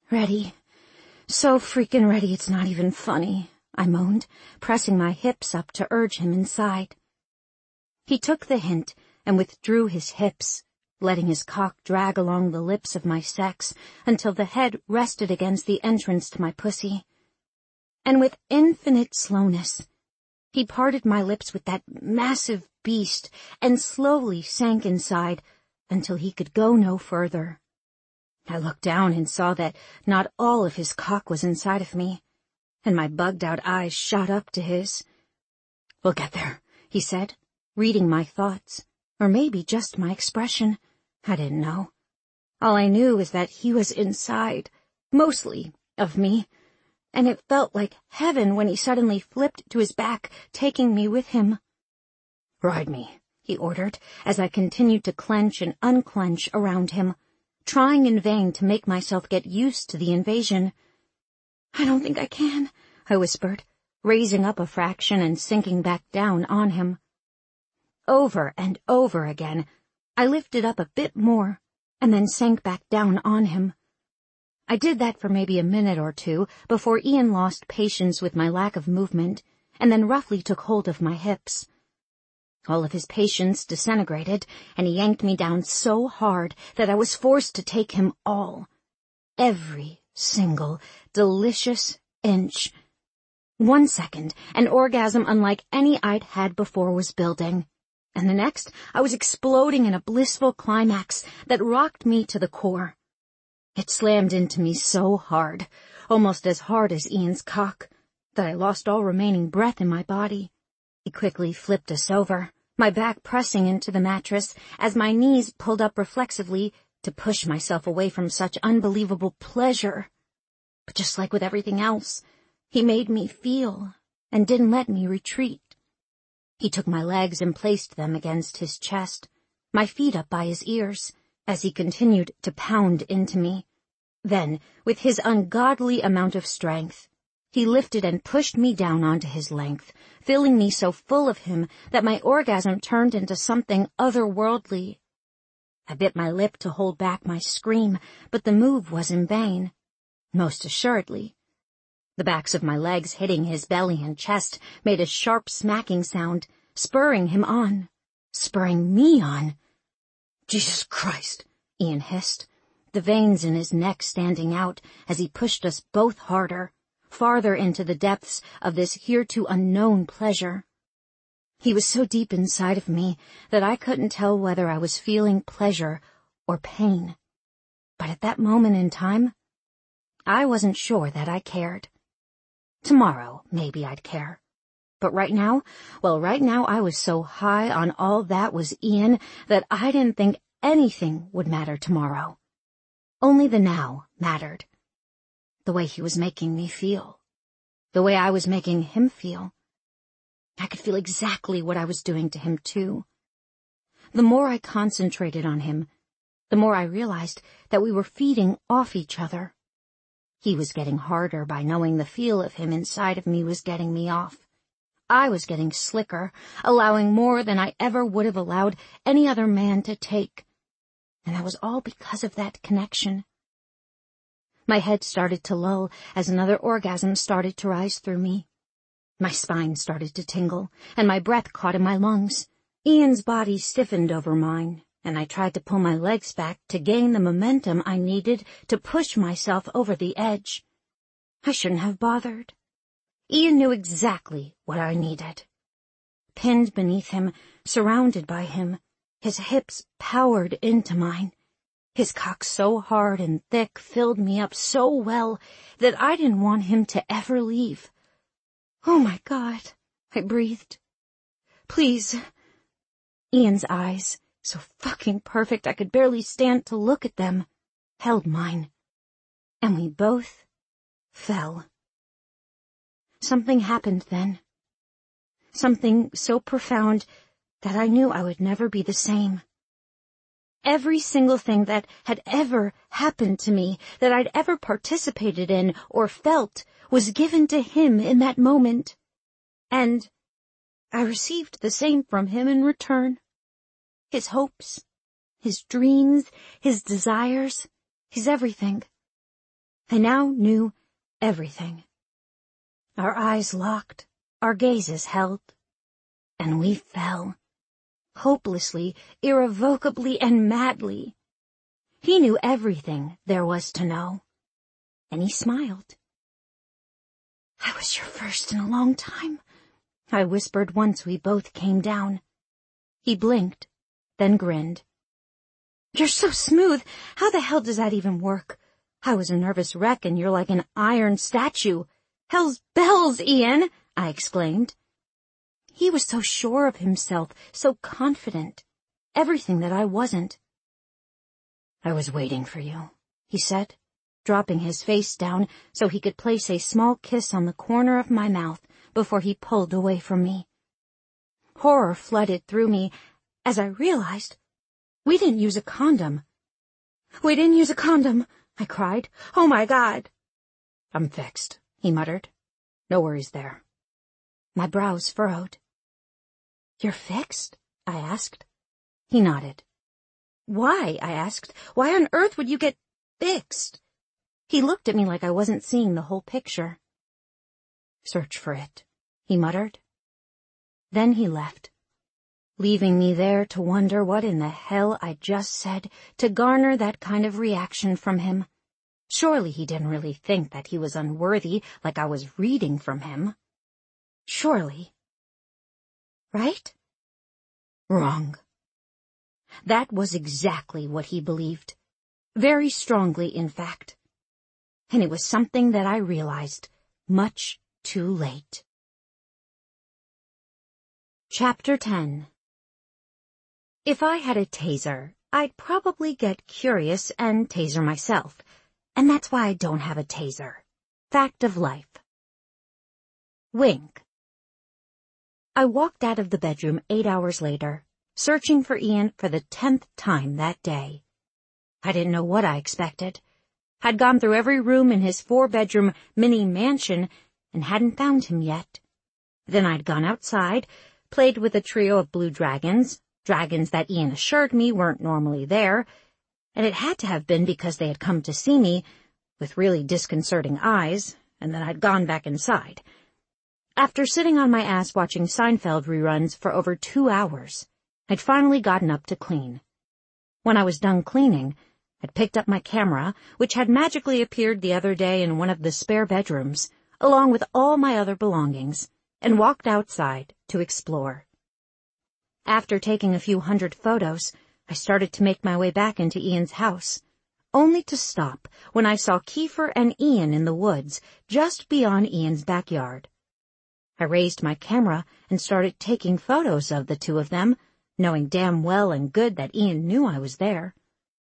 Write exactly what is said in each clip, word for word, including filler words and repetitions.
Ready. So freaking ready it's not even funny, I moaned, pressing my hips up to urge him inside. He took the hint and withdrew his hips, letting his cock drag along the lips of my sex until the head rested against the entrance to my pussy. And with infinite slowness, he parted my lips with that massive beast and slowly sank inside until he could go no further. I looked down and saw that not all of his cock was inside of me, and my bugged-out eyes shot up to his. "We'll get there," he said, reading my thoughts, or maybe just my expression. I didn't know. All I knew was that he was inside, mostly, of me, and it felt like heaven when he suddenly flipped to his back, taking me with him. "Ride me," he ordered, as I continued to clench and unclench around him, trying in vain to make myself get used to the invasion. "I don't think I can," I whispered, raising up a fraction and sinking back down on him. Over and over again, I lifted up a bit more, and then sank back down on him. I did that for maybe a minute or two before Ian lost patience with my lack of movement, and then roughly took hold of my hips. All of his patience disintegrated, and he yanked me down so hard that I was forced to take him all. Every single delicious inch. One second, an orgasm unlike any I'd had before was building, and the next I was exploding in a blissful climax that rocked me to the core. It slammed into me so hard, almost as hard as Ian's cock, that I lost all remaining breath in my body. He quickly flipped us over, my back pressing into the mattress as my knees pulled up reflexively to push myself away from such unbelievable pleasure. But just like with everything else, he made me feel and didn't let me retreat. He took my legs and placed them against his chest, my feet up by his ears, as he continued to pound into me. Then, with his ungodly amount of strength, he lifted and pushed me down onto his length, filling me so full of him that my orgasm turned into something otherworldly. I bit my lip to hold back my scream, but the move was in vain. Most assuredly. The backs of my legs hitting his belly and chest made a sharp smacking sound, spurring him on, spurring me on. "Jesus Christ," Ian hissed, the veins in his neck standing out as he pushed us both harder, farther into the depths of this hereto unknown pleasure. He was so deep inside of me that I couldn't tell whether I was feeling pleasure or pain. But at that moment in time, I wasn't sure that I cared. Tomorrow, maybe I'd care. But right now, well, right now I was so high on all that was Ian that I didn't think anything would matter tomorrow. Only the now mattered. The way he was making me feel. The way I was making him feel. I could feel exactly what I was doing to him, too. The more I concentrated on him, the more I realized that we were feeding off each other. He was getting harder by knowing the feel of him inside of me was getting me off. I was getting slicker, allowing more than I ever would have allowed any other man to take. And that was all because of that connection. My head started to lull as another orgasm started to rise through me. My spine started to tingle, and my breath caught in my lungs. Ian's body stiffened over mine, and I tried to pull my legs back to gain the momentum I needed to push myself over the edge. I shouldn't have bothered. Ian knew exactly what I needed. Pinned beneath him, surrounded by him, his hips powered into mine. His cock so hard and thick filled me up so well that I didn't want him to ever leave. "Oh my God," I breathed. "Please." Ian's eyes, so fucking perfect I could barely stand to look at them, held mine. And we both fell. Something happened then. Something so profound that I knew I would never be the same. Every single thing that had ever happened to me, that I'd ever participated in or felt, was given to him in that moment. And I received the same from him in return. His hopes, his dreams, his desires, his everything. I now knew everything. Our eyes locked, our gazes held, and we fell. Hopelessly, irrevocably, and madly. He knew everything there was to know, and he smiled. "I was your first in a long time," I whispered once we both came down. He blinked, then grinned. "You're so smooth. How the hell does that even work? I was a nervous wreck and you're like an iron statue. Hell's bells, Ian!" I exclaimed. He was so sure of himself, so confident. Everything that I wasn't. "I was waiting for you," he said, dropping his face down so he could place a small kiss on the corner of my mouth before he pulled away from me. Horror flooded through me as I realized we didn't use a condom. "We didn't use a condom," I cried. "Oh my God!" "I'm fixed," he muttered. "No worries there." My brows furrowed. "You're fixed?" I asked. He nodded. "Why?" I asked. "Why on earth would you get fixed?" He looked at me like I wasn't seeing the whole picture. "Search for it," he muttered. Then he left, leaving me there to wonder what in the hell I'd just said to garner that kind of reaction from him. Surely he didn't really think that he was unworthy like I was reading from him. Surely. Right? Wrong. That was exactly what he believed. Very strongly, in fact. And it was something that I realized much too late. Chapter ten. If I had a taser, I'd probably get curious and taser myself. And that's why I don't have a taser. Fact of life. Wink. I walked out of the bedroom eight hours later, searching for Ian for the tenth time that day. I didn't know what I expected. I'd gone through every room in his four-bedroom mini mansion and hadn't found him yet. Then I'd gone outside, played with a trio of blue dragons, dragons that Ian assured me weren't normally there, and it had to have been because they had come to see me with really disconcerting eyes, and then I'd gone back inside. After sitting on my ass watching Seinfeld reruns for over two hours, I'd finally gotten up to clean. When I was done cleaning, I'd picked up my camera, which had magically appeared the other day in one of the spare bedrooms, along with all my other belongings, and walked outside to explore. After taking a few hundred photos, I started to make my way back into Ian's house, only to stop when I saw Kiefer and Ian in the woods just beyond Ian's backyard. I raised my camera and started taking photos of the two of them, knowing damn well and good that Ian knew I was there.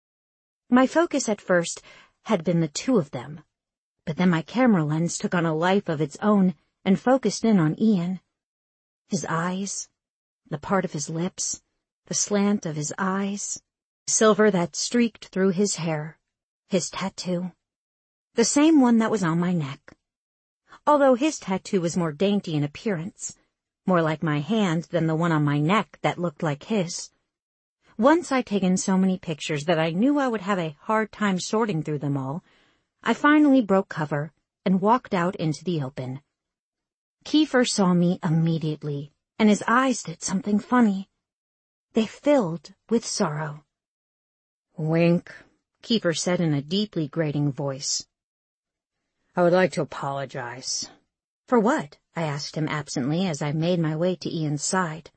My focus at first had been the two of them, but then my camera lens took on a life of its own and focused in on Ian. His eyes, the part of his lips, the slant of his eyes, silver that streaked through his hair, his tattoo, the same one that was on my neck. Although his tattoo was more dainty in appearance, more like my hand than the one on my neck that looked like his. Once I'd taken so many pictures that I knew I would have a hard time sorting through them all, I finally broke cover and walked out into the open. Kiefer saw me immediately, and his eyes did something funny. They filled with sorrow. "Wink," Kiefer said in a deeply grating voice. "I would like to apologize." "For what?" I asked him absently as I made my way to Ian's side.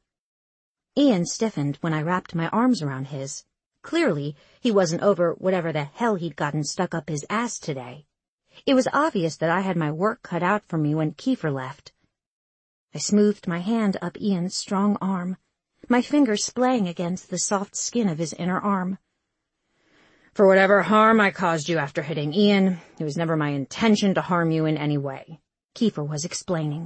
Ian stiffened when I wrapped my arms around his. Clearly, he wasn't over whatever the hell he'd gotten stuck up his ass today. It was obvious that I had my work cut out for me when Kiefer left. I smoothed my hand up Ian's strong arm, my fingers splaying against the soft skin of his inner arm. "For whatever harm I caused you after hitting Ian, it was never my intention to harm you in any way," Kiefer was explaining.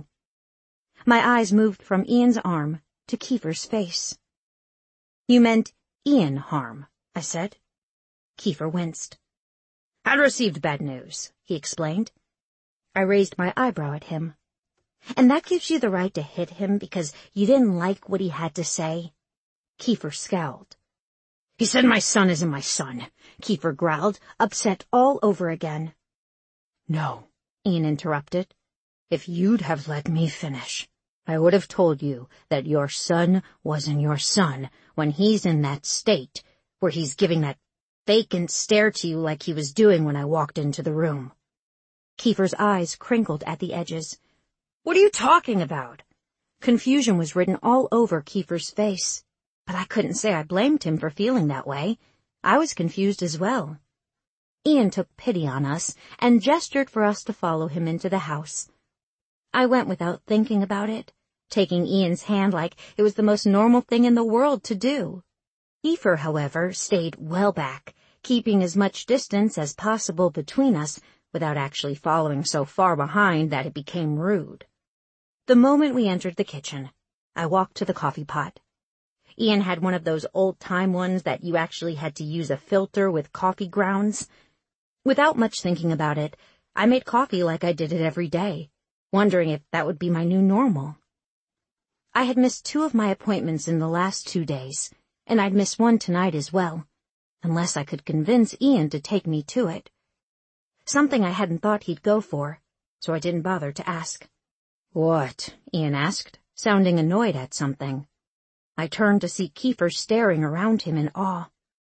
My eyes moved from Ian's arm to Kiefer's face. "You meant Ian harm," I said. Kiefer winced. "I'd received bad news," he explained. I raised my eyebrow at him. "And that gives you the right to hit him because you didn't like what he had to say?" Kiefer scowled. "He said my son isn't my son," Kiefer growled, upset all over again. No, Ian interrupted. If you'd have let me finish, I would have told you that your son wasn't your son when he's in that state where he's giving that vacant stare to you like he was doing when I walked into the room. Kiefer's eyes crinkled at the edges. What are you talking about? Confusion was written all over Kiefer's face, but I couldn't say I blamed him for feeling that way. I was confused as well. Ian took pity on us and gestured for us to follow him into the house. I went without thinking about it, taking Ian's hand like it was the most normal thing in the world to do. Kiefer, however, stayed well back, keeping as much distance as possible between us without actually following so far behind that it became rude. The moment we entered the kitchen, I walked to the coffee pot. Ian had one of those old-time ones that you actually had to use a filter with coffee grounds. Without much thinking about it, I made coffee like I did it every day, wondering if that would be my new normal. I had missed two of my appointments in the last two days, and I'd miss one tonight as well, unless I could convince Ian to take me to it. Something I hadn't thought he'd go for, so I didn't bother to ask. What? Ian asked, sounding annoyed at something. I turned to see Kiefer staring around him in awe.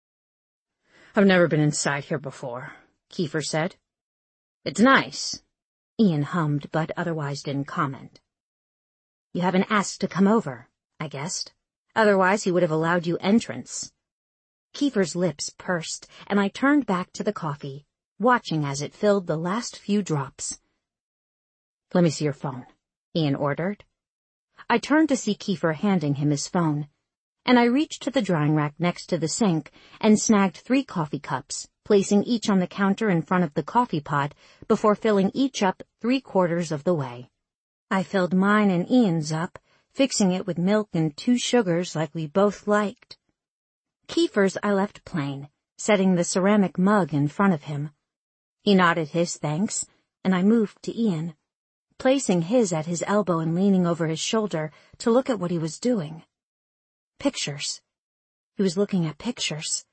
I've never been inside here before, Kiefer said. It's nice. Ian hummed, but otherwise didn't comment. You haven't asked to come over, I guessed. Otherwise he would have allowed you entrance. Kiefer's lips pursed, and I turned back to the coffee, watching as it filled the last few drops. Let me see your phone, Ian ordered. I turned to see Kiefer handing him his phone, and I reached to the drying rack next to the sink and snagged three coffee cups, placing each on the counter in front of the coffee pot before filling each up three-quarters of the way. I filled mine and Ian's up, fixing it with milk and two sugars like we both liked. Kiefer's I left plain, setting the ceramic mug in front of him. He nodded his thanks, and I moved to Ian, placing his at his elbow and leaning over his shoulder to look at what he was doing. Pictures. He was looking at pictures.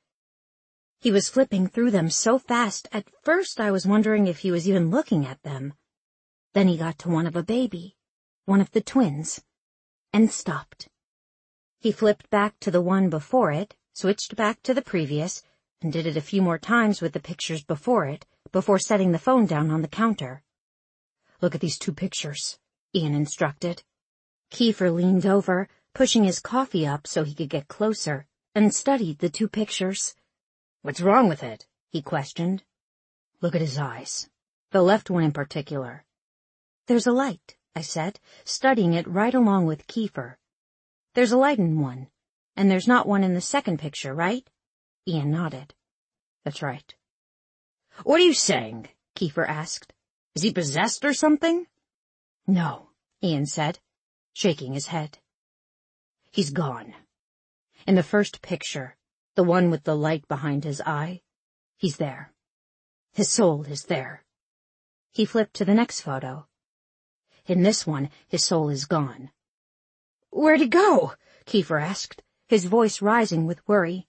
He was flipping through them so fast, at first I was wondering if he was even looking at them. Then he got to one of a baby, one of the twins, and stopped. He flipped back to the one before it, switched back to the previous, and did it a few more times with the pictures before it, before setting the phone down on the counter. Look at these two pictures, Ian instructed. Kiefer leaned over, pushing his coffee up so he could get closer, and studied the two pictures. What's wrong with it? He questioned. Look at his eyes, the left one in particular. There's a light, I said, studying it right along with Kiefer. There's a light in one, and there's not one in the second picture, right? Ian nodded. That's right. What are you saying? Kiefer asked. Is he possessed or something? No, Ian said, shaking his head. He's gone. In the first picture, the one with the light behind his eye, he's there. His soul is there. He flipped to the next photo. In this one, his soul is gone. Where'd he go? Kiefer asked, his voice rising with worry.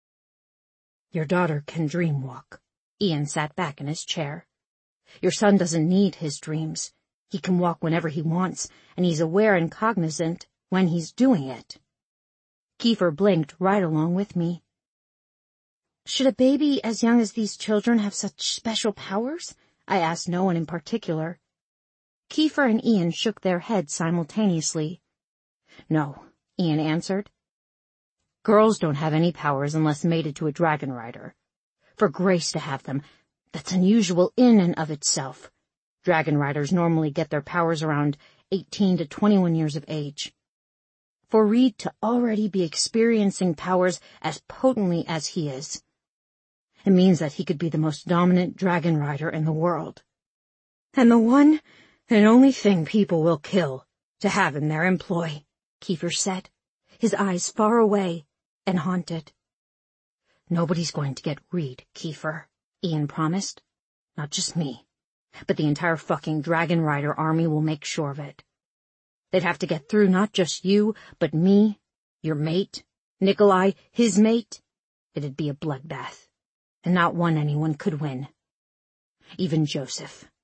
Your daughter can dream walk. Ian sat back in his chair. Your son doesn't need his dreams. He can walk whenever he wants, and he's aware and cognizant when he's doing it. Kiefer blinked right along with me. Should a baby as young as these children have such special powers? I asked no one in particular. Kiefer and Ian shook their heads simultaneously. No, Ian answered. Girls don't have any powers unless mated to a dragon rider. For Grace to have them, that's unusual in and of itself. Dragon riders normally get their powers around eighteen to twenty-one years of age. For Reed to already be experiencing powers as potently as he is, it means that he could be the most dominant dragon rider in the world. And the one and only thing people will kill to have in their employ, Kiefer said, his eyes far away and haunted. Nobody's going to get Reed, Kiefer, Ian promised. Not just me, but the entire fucking Dragon Rider army will make sure of it. They'd have to get through not just you, but me, your mate, Nikolai, his mate. It'd be a bloodbath, and not one anyone could win. Even Joseph,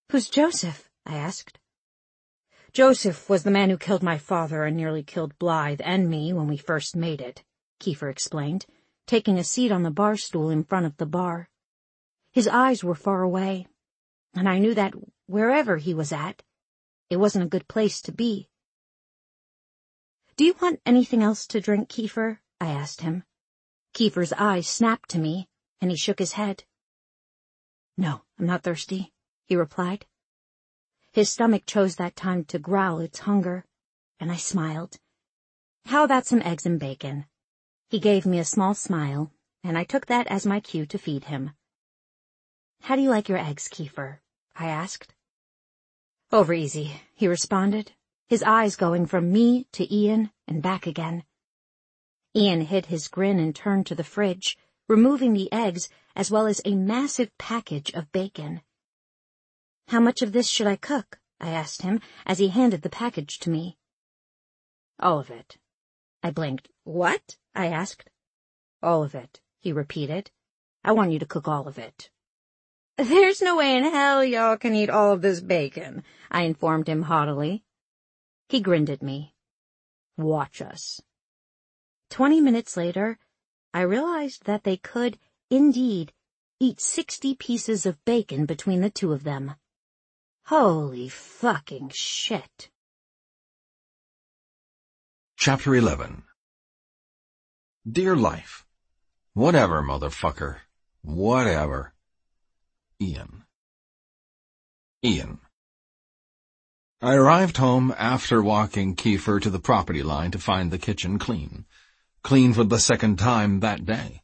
Who's Joseph? I asked. Joseph was the man who killed my father and nearly killed Blythe and me when we first made it, Kiefer explained, taking a seat on the bar stool in front of the bar. His eyes were far away, and I knew that wherever he was at, it wasn't a good place to be. Do you want anything else to drink, Kiefer? I asked him. Kiefer's eyes snapped to me, and he shook his head. No, I'm not thirsty, he replied. His stomach chose that time to growl its hunger, and I smiled. How about some eggs and bacon? He gave me a small smile, and I took that as my cue to feed him. How do you like your eggs, Kiefer? I asked. Over easy, he responded, his eyes going from me to Ian and back again. Ian hid his grin and turned to the fridge, removing the eggs as well as a massive package of bacon. How much of this should I cook? I asked him as he handed the package to me. All of it. I blinked. What? I asked. All of it, he repeated. I want you to cook all of it. There's no way in hell y'all can eat all of this bacon, I informed him haughtily. He grinned at me. Watch us. Twenty minutes later, I realized that they could, indeed, eat sixty pieces of bacon between the two of them. Holy fucking shit. Chapter eleven. Dear Life. Whatever, motherfucker. Whatever. Ian. Ian. I arrived home after walking Kiefer to the property line to find the kitchen clean. Clean for the second time that day.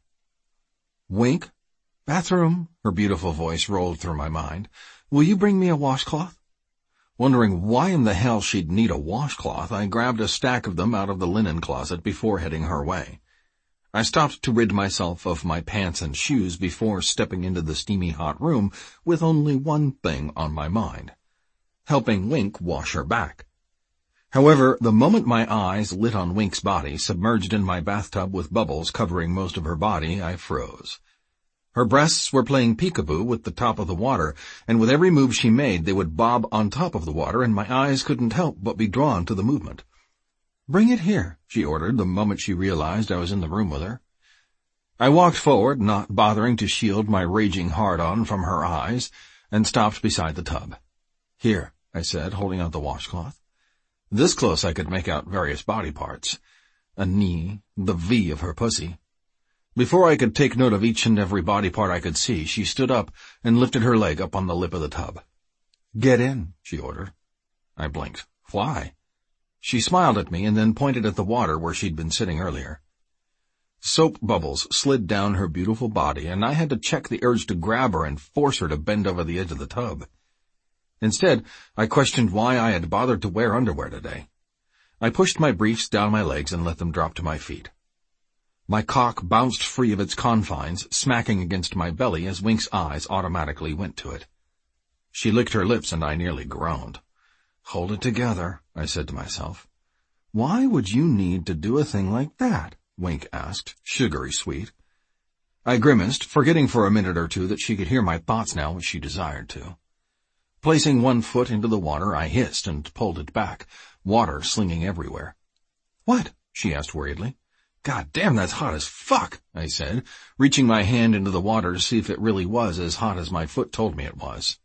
Wink? Bathroom? Her beautiful voice rolled through my mind. Will you bring me a washcloth? Wondering why in the hell she'd need a washcloth, I grabbed a stack of them out of the linen closet before heading her way. I stopped to rid myself of my pants and shoes before stepping into the steamy hot room with only one thing on my mind. Helping Wink wash her back. However, the moment my eyes lit on Wink's body, submerged in my bathtub with bubbles covering most of her body, I froze. Her breasts were playing peekaboo with the top of the water, and with every move she made they would bob on top of the water, and my eyes couldn't help but be drawn to the movement. Bring it here, she ordered the moment she realized I was in the room with her. I walked forward, not bothering to shield my raging hard-on from her eyes, and stopped beside the tub. Here, I said, holding out the washcloth. This close I could make out various body parts. A knee, the V of her pussy. Before I could take note of each and every body part I could see, she stood up and lifted her leg up on the lip of the tub. Get in, she ordered. I blinked. Why? She smiled at me and then pointed at the water where she'd been sitting earlier. Soap bubbles slid down her beautiful body, and I had to check the urge to grab her and force her to bend over the edge of the tub. Instead, I questioned why I had bothered to wear underwear today. I pushed my briefs down my legs and let them drop to my feet. My cock bounced free of its confines, smacking against my belly as Wink's eyes automatically went to it. She licked her lips and I nearly groaned. Hold it together, I said to myself. Why would you need to do a thing like that? Wink asked, sugary sweet. I grimaced, forgetting for a minute or two that she could hear my thoughts now if she desired to. Placing one foot into the water, I hissed and pulled it back, water slinging everywhere. What? She asked worriedly. God damn, that's hot as fuck, I said, reaching my hand into the water to see if it really was as hot as my foot told me it was.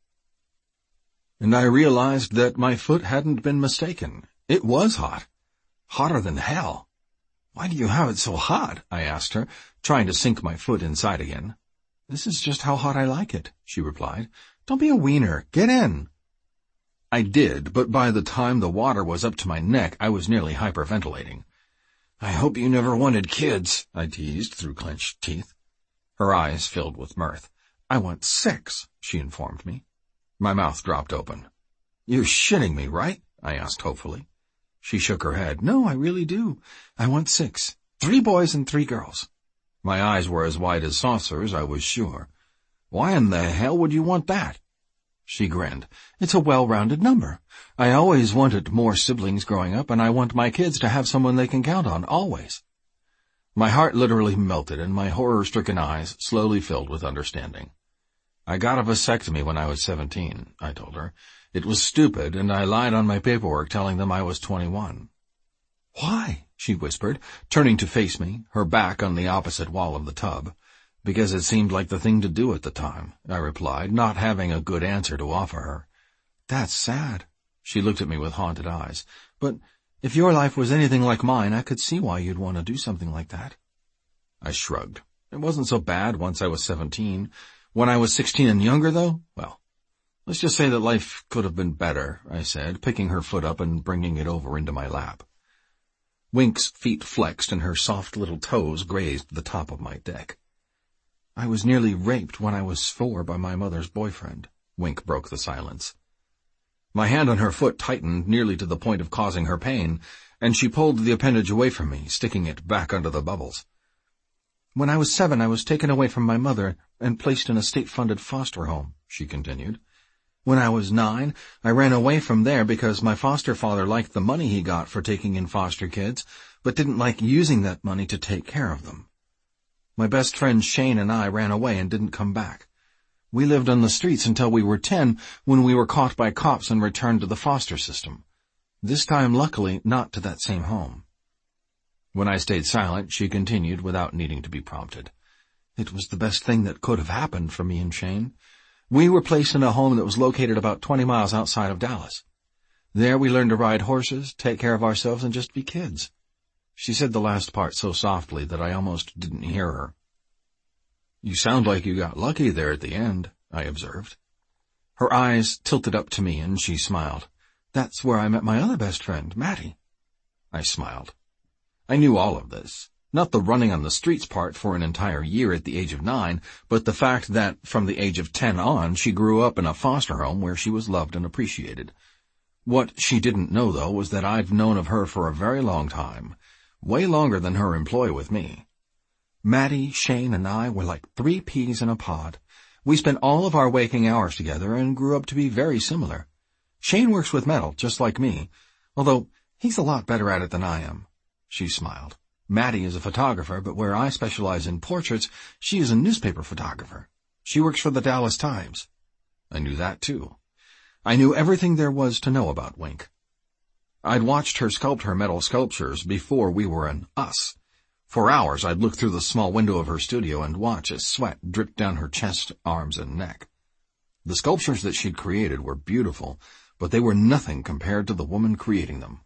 And I realized that my foot hadn't been mistaken. It was hot. Hotter than hell. Why do you have it so hot? I asked her, trying to sink my foot inside again. This is just how hot I like it, she replied. Don't be a wiener. Get in. I did, but by the time the water was up to my neck, I was nearly hyperventilating. I hope you never wanted kids, I teased through clenched teeth. Her eyes filled with mirth. I want six, she informed me. My mouth dropped open. You're shitting me, right? I asked hopefully. She shook her head. No, I really do. I want six. Three boys and three girls. My eyes were as wide as saucers, I was sure. Why in the hell would you want that? She grinned. It's a well-rounded number. I always wanted more siblings growing up, and I want my kids to have someone they can count on, always. My heart literally melted, and my horror-stricken eyes slowly filled with understanding. I got a vasectomy when I was seventeen, I told her. It was stupid, and I lied on my paperwork telling them I was twenty-one. Why? She whispered, turning to face me, her back on the opposite wall of the tub. Because it seemed like the thing to do at the time, I replied, not having a good answer to offer her. That's sad. She looked at me with haunted eyes. But if your life was anything like mine, I could see why you'd want to do something like that. I shrugged. It wasn't so bad once I was seventeen. When I was sixteen and younger, though, well, let's just say that life could have been better, I said, picking her foot up and bringing it over into my lap. Wink's feet flexed and her soft little toes grazed the top of my deck. I was nearly raped when I was four by my mother's boyfriend. Wink broke the silence. My hand on her foot tightened nearly to the point of causing her pain, and she pulled the appendage away from me, sticking it back under the bubbles. When I was seven, I was taken away from my mother and placed in a state-funded foster home, she continued. When I was nine, I ran away from there because my foster father liked the money he got for taking in foster kids, but didn't like using that money to take care of them. My best friend Shane and I ran away and didn't come back. We lived on the streets until we were ten, when we were caught by cops and returned to the foster system. This time, luckily, not to that same home. When I stayed silent, she continued without needing to be prompted. It was the best thing that could have happened for me and Shane. We were placed in a home that was located about twenty miles outside of Dallas. There we learned to ride horses, take care of ourselves, and just be kids. She said the last part so softly that I almost didn't hear her. You sound like you got lucky there at the end, I observed. Her eyes tilted up to me and she smiled. That's where I met my other best friend, Maddie. I smiled. I knew all of this. Not the running on the streets part for an entire year at the age of nine, but the fact that from the age of ten on she grew up in a foster home where she was loved and appreciated. What she didn't know, though, was that I've known of her for a very long time, way longer than her employ with me. Maddie, Shane, and I were like three peas in a pod. We spent all of our waking hours together and grew up to be very similar. Shane works with metal, just like me, although he's a lot better at it than I am. She smiled. Maddie is a photographer, but where I specialize in portraits, she is a newspaper photographer. She works for the Dallas Times. I knew that, too. I knew everything there was to know about Wink. I'd watched her sculpt her metal sculptures before we were an us. For hours I'd look through the small window of her studio and watch as sweat dripped down her chest, arms, and neck. The sculptures that she'd created were beautiful, but they were nothing compared to the woman creating them.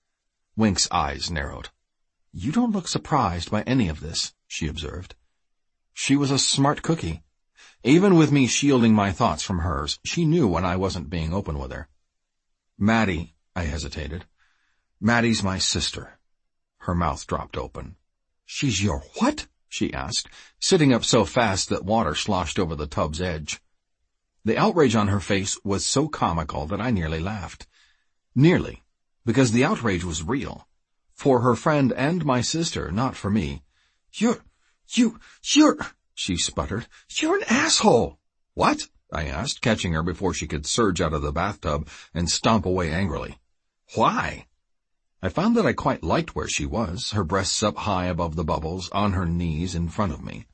Wink's eyes narrowed. You don't look surprised by any of this, she observed. She was a smart cookie. Even with me shielding my thoughts from hers, she knew when I wasn't being open with her. Maddie, I hesitated. Maddie's my sister. Her mouth dropped open. She's your what? She asked, sitting up so fast that water sloshed over the tub's edge. The outrage on her face was so comical that I nearly laughed. Nearly, because the outrage was real. For her friend and my sister, not for me. You're, you, you're, she sputtered. You're an asshole. What? I asked, catching her before she could surge out of the bathtub and stomp away angrily. Why? I found that I quite liked where she was, her breasts up high above the bubbles, on her knees in front of me.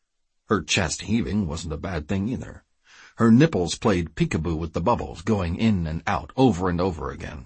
Her chest heaving wasn't a bad thing either. Her nipples played peekaboo with the bubbles, going in and out over and over again.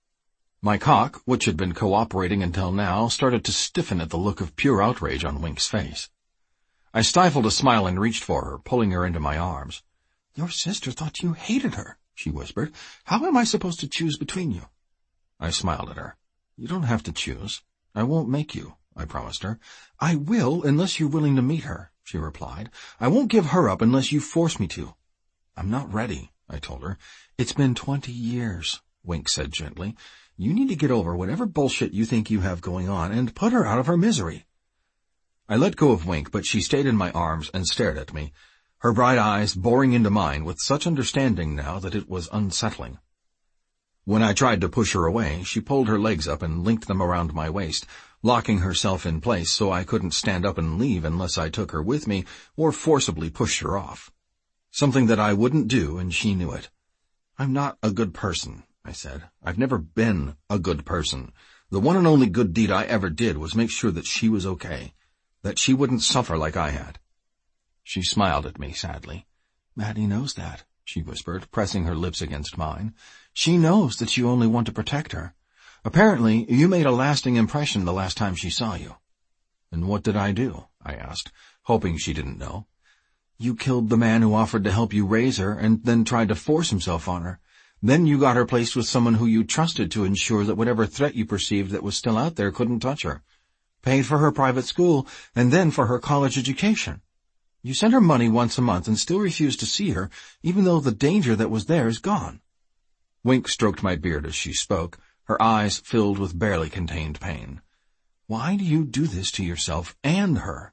My cock, which had been cooperating until now, started to stiffen at the look of pure outrage on Wink's face. I stifled a smile and reached for her, pulling her into my arms. Your sister thought you hated her, she whispered. How am I supposed to choose between you? I smiled at her. You don't have to choose. I won't make you, I promised her. I will unless you're willing to meet her, she replied. I won't give her up unless you force me to. I'm not ready, I told her. It's been twenty years, Wink said gently. You need to get over whatever bullshit you think you have going on and put her out of her misery. I let go of Wink, but she stayed in my arms and stared at me, her bright eyes boring into mine with such understanding now that it was unsettling. When I tried to push her away, she pulled her legs up and linked them around my waist, locking herself in place so I couldn't stand up and leave unless I took her with me or forcibly pushed her off. Something that I wouldn't do, and she knew it. I'm not a good person, I said. I've never been a good person. The one and only good deed I ever did was make sure that she was okay, that she wouldn't suffer like I had. She smiled at me sadly. Maddie knows that, she whispered, pressing her lips against mine. She knows that you only want to protect her. Apparently, you made a lasting impression the last time she saw you. And what did I do? I asked, hoping she didn't know. You killed the man who offered to help you raise her and then tried to force himself on her. Then you got her placed with someone who you trusted to ensure that whatever threat you perceived that was still out there couldn't touch her. Paid for her private school and then for her college education. You sent her money once a month and still refused to see her, even though the danger that was there is gone. Wink stroked my beard as she spoke, her eyes filled with barely contained pain. Why do you do this to yourself and her?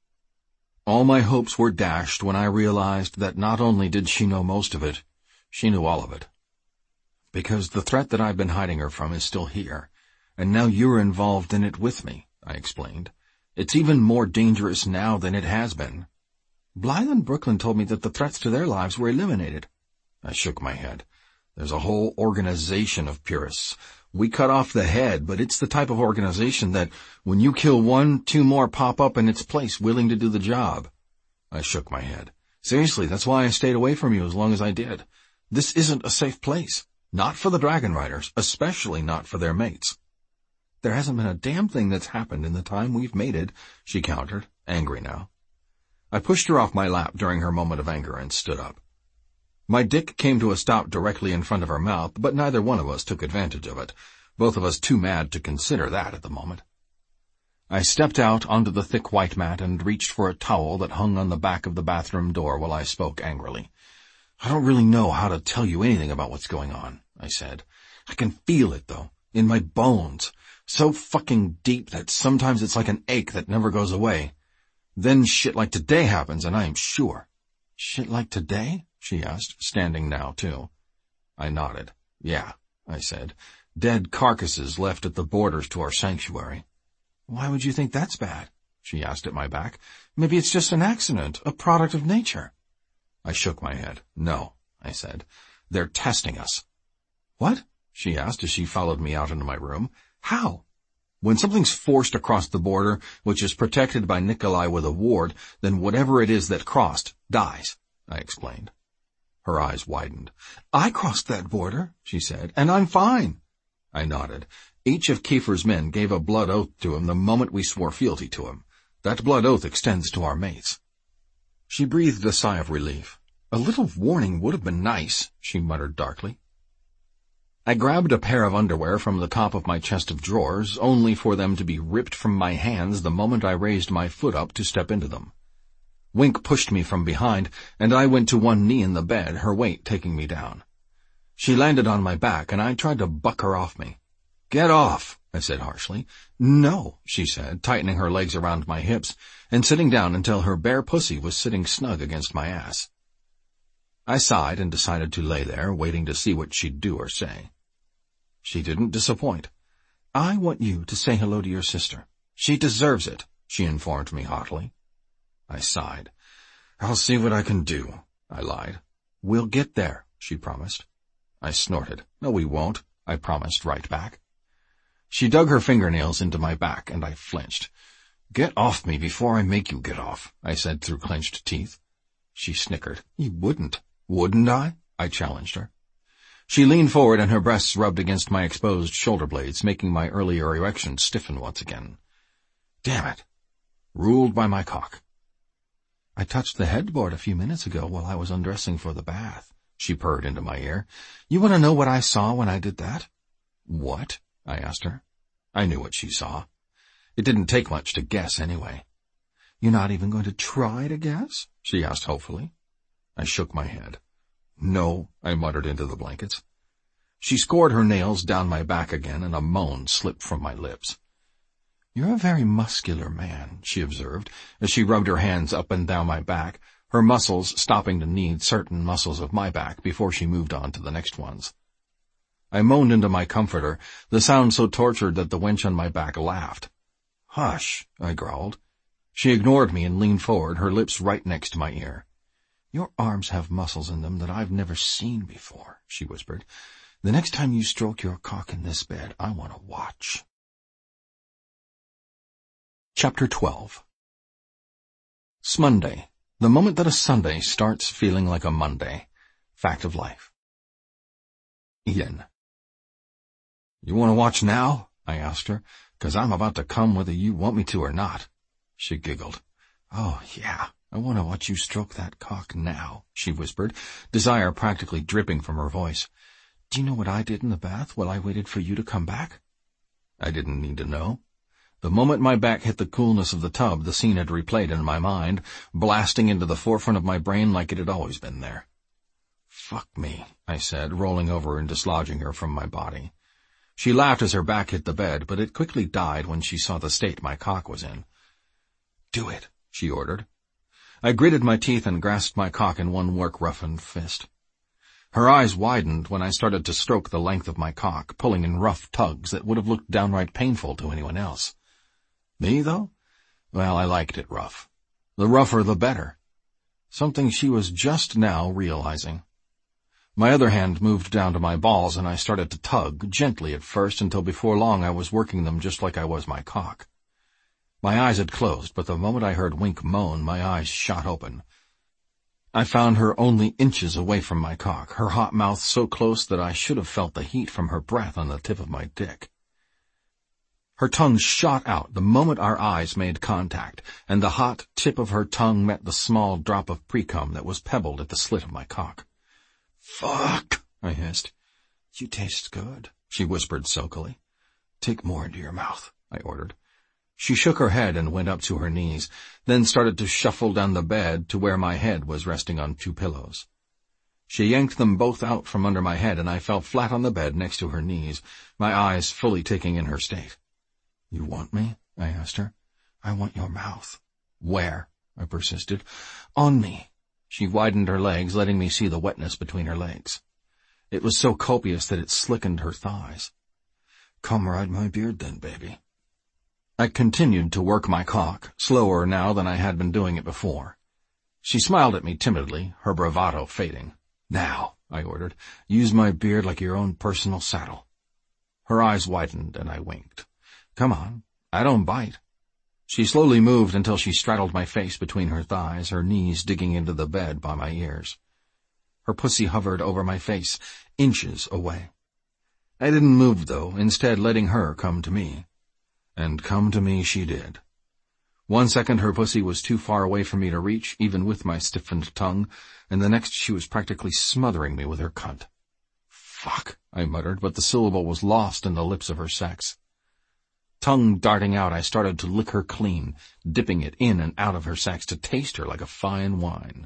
All my hopes were dashed when I realized that not only did she know most of it, she knew all of it. Because the threat that I've been hiding her from is still here, and now you're involved in it with me, I explained. It's even more dangerous now than it has been. Blythe and Brooklyn told me that the threats to their lives were eliminated. I shook my head. There's a whole organization of purists. We cut off the head, but it's the type of organization that, when you kill one, two more pop up in its place willing to do the job. I shook my head. Seriously, that's why I stayed away from you as long as I did. This isn't a safe place. Not for the Dragon Riders, especially not for their mates. There hasn't been a damn thing that's happened in the time we've mated, she countered, angry now. I pushed her off my lap during her moment of anger and stood up. My dick came to a stop directly in front of her mouth, but neither one of us took advantage of it, both of us too mad to consider that at the moment. I stepped out onto the thick white mat and reached for a towel that hung on the back of the bathroom door while I spoke angrily. I don't really know how to tell you anything about what's going on, I said. I can feel it, though, in my bones, so fucking deep that sometimes it's like an ache that never goes away. Then shit like today happens, and I am sure. Shit like today? She asked, standing now, too. I nodded. Yeah, I said. Dead carcasses left at the borders to our sanctuary. Why would you think that's bad? She asked at my back. Maybe it's just an accident, a product of nature. I shook my head. No, I said. They're testing us. What? She asked as she followed me out into my room. How? When something's forced across the border, which is protected by Nikolai with a ward, then whatever it is that crossed dies, I explained. Her eyes widened. I crossed that border, she said, and I'm fine. I nodded. Each of Kiefer's men gave a blood oath to him the moment we swore fealty to him. That blood oath extends to our mates. She breathed a sigh of relief. A little warning would have been nice, she muttered darkly. I grabbed a pair of underwear from the top of my chest of drawers, only for them to be ripped from my hands the moment I raised my foot up to step into them. Wink pushed me from behind, and I went to one knee in the bed, her weight taking me down. She landed on my back, and I tried to buck her off me. Get off, I said harshly. No, she said, tightening her legs around my hips, and sitting down until her bare pussy was sitting snug against my ass. I sighed and decided to lay there, waiting to see what she'd do or say. She didn't disappoint. I want you to say hello to your sister. She deserves it, she informed me hotly. I sighed. I'll see what I can do, I lied. We'll get there, she promised. I snorted. No, we won't, I promised right back. She dug her fingernails into my back, and I flinched. Get off me before I make you get off, I said through clenched teeth. She snickered. You wouldn't. Wouldn't I? I challenged her. She leaned forward, and her breasts rubbed against my exposed shoulder blades, making my earlier erection stiffen once again. Damn it. Ruled by my cock. I touched the headboard a few minutes ago while I was undressing for the bath, she purred into my ear. You want to know what I saw when I did that? What? I asked her. I knew what she saw. It didn't take much to guess anyway. You're not even going to try to guess? She asked hopefully. I shook my head. No, I muttered into the blankets. She scored her nails down my back again, and a moan slipped from my lips. You're a very muscular man, she observed, as she rubbed her hands up and down my back, her muscles stopping to knead certain muscles of my back before she moved on to the next ones. I moaned into my comforter, the sound so tortured that the wench on my back laughed. Hush, I growled. She ignored me and leaned forward, her lips right next to my ear. Your arms have muscles in them that I've never seen before, she whispered. The next time you stroke your cock in this bed, I want to watch. Chapter twelve. S'Monday, The moment that a Sunday starts feeling like a Monday. Fact of life. Ian. You want to watch now? I asked her, 'cause I'm about to come whether you want me to or not. She giggled. Oh, yeah, I want to watch you stroke that cock now, she whispered, desire practically dripping from her voice. Do you know what I did in the bath while I waited for you to come back? I didn't need to know. The moment my back hit the coolness of the tub, the scene had replayed in my mind, blasting into the forefront of my brain like it had always been there. Fuck me, I said, rolling over and dislodging her from my body. She laughed as her back hit the bed, but it quickly died when she saw the state my cock was in. Do it, she ordered. I gritted my teeth and grasped my cock in one work-roughened fist. Her eyes widened when I started to stroke the length of my cock, pulling in rough tugs that would have looked downright painful to anyone else. Me, though? Well, I liked it rough. The rougher the better. Something she was just now realizing. My other hand moved down to my balls, and I started to tug, gently at first, until before long I was working them just like I was my cock. My eyes had closed, but the moment I heard Wink moan, my eyes shot open. I found her only inches away from my cock, her hot mouth so close that I should have felt the heat from her breath on the tip of my dick. Her tongue shot out the moment our eyes made contact, and the hot tip of her tongue met the small drop of pre-cum that was pebbled at the slit of my cock. Fuck, I hissed. You taste good, she whispered sulkily. Take more into your mouth, I ordered. She shook her head and went up to her knees, then started to shuffle down the bed to where my head was resting on two pillows. She yanked them both out from under my head, and I fell flat on the bed next to her knees, my eyes fully taking in her state. You want me? I asked her. I want your mouth. Where? I persisted. On me. She widened her legs, letting me see the wetness between her legs. It was so copious that it slickened her thighs. Come ride my beard then, baby. I continued to work my cock, slower now than I had been doing it before. She smiled at me timidly, her bravado fading. Now, I ordered, use my beard like your own personal saddle. Her eyes widened, and I winked. Come on, I don't bite. She slowly moved until she straddled my face between her thighs, her knees digging into the bed by my ears. Her pussy hovered over my face, inches away. I didn't move, though, instead letting her come to me. And come to me she did. One second her pussy was too far away for me to reach, even with my stiffened tongue, and the next she was practically smothering me with her cunt. Fuck, I muttered, but the syllable was lost in the lips of her sex. Tongue darting out, I started to lick her clean, dipping it in and out of her sex to taste her like a fine wine.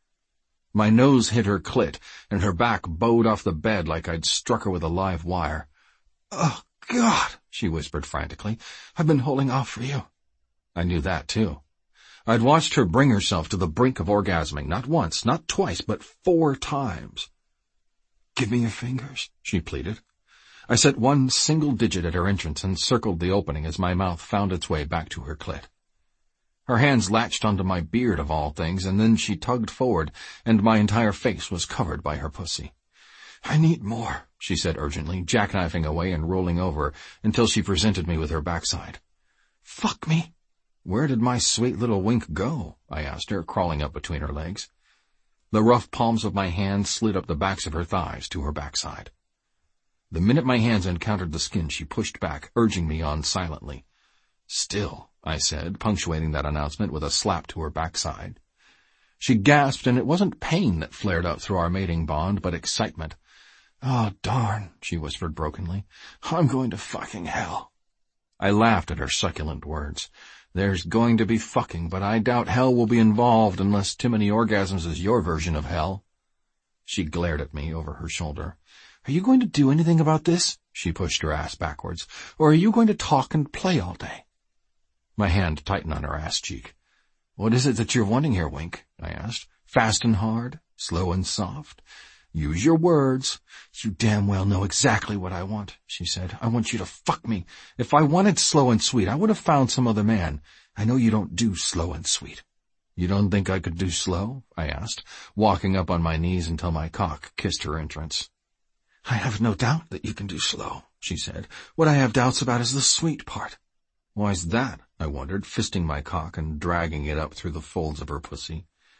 My nose hit her clit, and her back bowed off the bed like I'd struck her with a live wire. Oh, God, she whispered frantically. I've been holding off for you. I knew that, too. I'd watched her bring herself to the brink of orgasming, not once, not twice, but four times. Give me your fingers, she pleaded. I set one single digit at her entrance and circled the opening as my mouth found its way back to her clit. Her hands latched onto my beard of all things, and then she tugged forward, and my entire face was covered by her pussy. I need more, she said urgently, jackknifing away and rolling over until she presented me with her backside. Fuck me. Where did my sweet little Wink go? I asked her, crawling up between her legs. The rough palms of my hands slid up the backs of her thighs to her backside. The minute my hands encountered the skin, she pushed back, urging me on silently. Still, I said, punctuating that announcement with a slap to her backside. She gasped, and it wasn't pain that flared up through our mating bond, but excitement. Oh, darn, she whispered brokenly. I'm going to fucking hell. I laughed at her succulent words. There's going to be fucking, but I doubt hell will be involved unless Timony Orgasms is your version of hell. She glared at me over her shoulder. Are you going to do anything about this? She pushed her ass backwards. Or are you going to talk and play all day? My hand tightened on her ass cheek. What is it that you're wanting here, Wink? I asked. Fast and hard? Slow and soft? Use your words. You damn well know exactly what I want, she said. I want you to fuck me. If I wanted slow and sweet, I would have found some other man. I know you don't do slow and sweet. You don't think I could do slow? I asked, walking up on my knees until my cock kissed her entrance. I have no doubt that you can do slow, she said. What I have doubts about is the sweet part. Why's that? I wondered, fisting my cock and dragging it up through the folds of her pussy.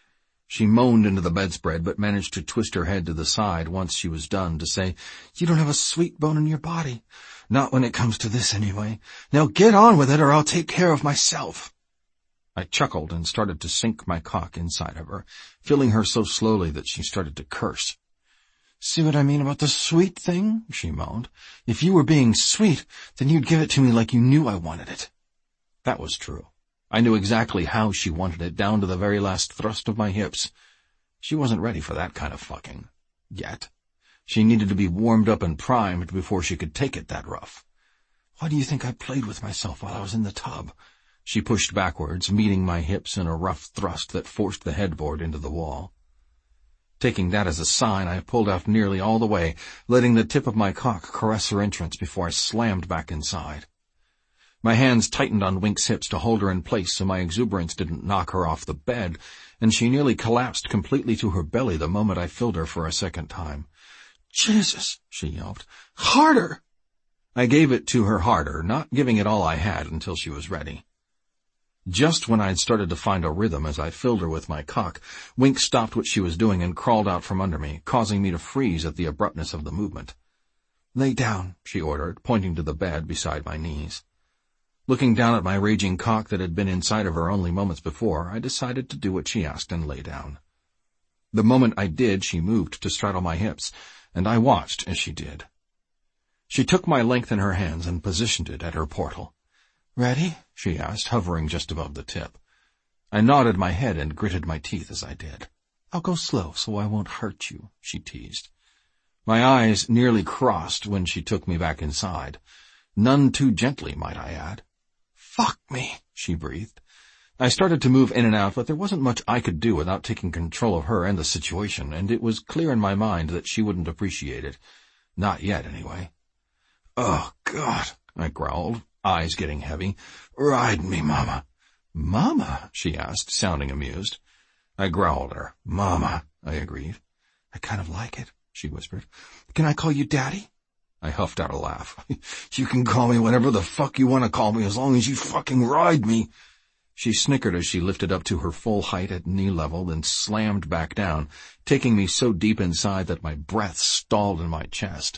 She moaned into the bedspread, but managed to twist her head to the side once she was done to say, "You don't have a sweet bone in your body. Not when it comes to this, anyway. Now get on with it, or I'll take care of myself." I chuckled and started to sink my cock inside of her, filling her so slowly that she started to curse. "See what I mean about the sweet thing?" she moaned. "If you were being sweet, then you'd give it to me like you knew I wanted it." That was true. I knew exactly how she wanted it, down to the very last thrust of my hips. She wasn't ready for that kind of fucking. Yet. She needed to be warmed up and primed before she could take it that rough. "Why do you think I played with myself while I was in the tub?" She pushed backwards, meeting my hips in a rough thrust that forced the headboard into the wall. Taking that as a sign, I pulled out nearly all the way, letting the tip of my cock caress her entrance before I slammed back inside. My hands tightened on Wink's hips to hold her in place so my exuberance didn't knock her off the bed, and she nearly collapsed completely to her belly the moment I filled her for a second time. "Jesus," she yelped. "Harder!" I gave it to her harder, not giving it all I had until she was ready. Just when I'd started to find a rhythm as I filled her with my cock, Wink stopped what she was doing and crawled out from under me, causing me to freeze at the abruptness of the movement. "Lay down," she ordered, pointing to the bed beside my knees. Looking down at my raging cock that had been inside of her only moments before, I decided to do what she asked and lay down. The moment I did, she moved to straddle my hips, and I watched as she did. She took my length in her hands and positioned it at her portal. "Ready?" she asked, hovering just above the tip. I nodded my head and gritted my teeth as I did. "I'll go slow so I won't hurt you," she teased. My eyes nearly crossed when she took me back inside. None too gently, might I add. "Fuck me," she breathed. I started to move in and out, but there wasn't much I could do without taking control of her and the situation, and it was clear in my mind that she wouldn't appreciate it. Not yet, anyway. "Oh, God," I growled, eyes getting heavy. "Ride me, Mama." "Mama?" she asked, sounding amused. I growled at her. "Mama," I agreed. "I kind of like it," she whispered. "Can I call you Daddy?" I huffed out a laugh. "You can call me whatever the fuck you want to call me as long as you fucking ride me." She snickered as she lifted up to her full height at knee level, then slammed back down, taking me so deep inside that my breath stalled in my chest.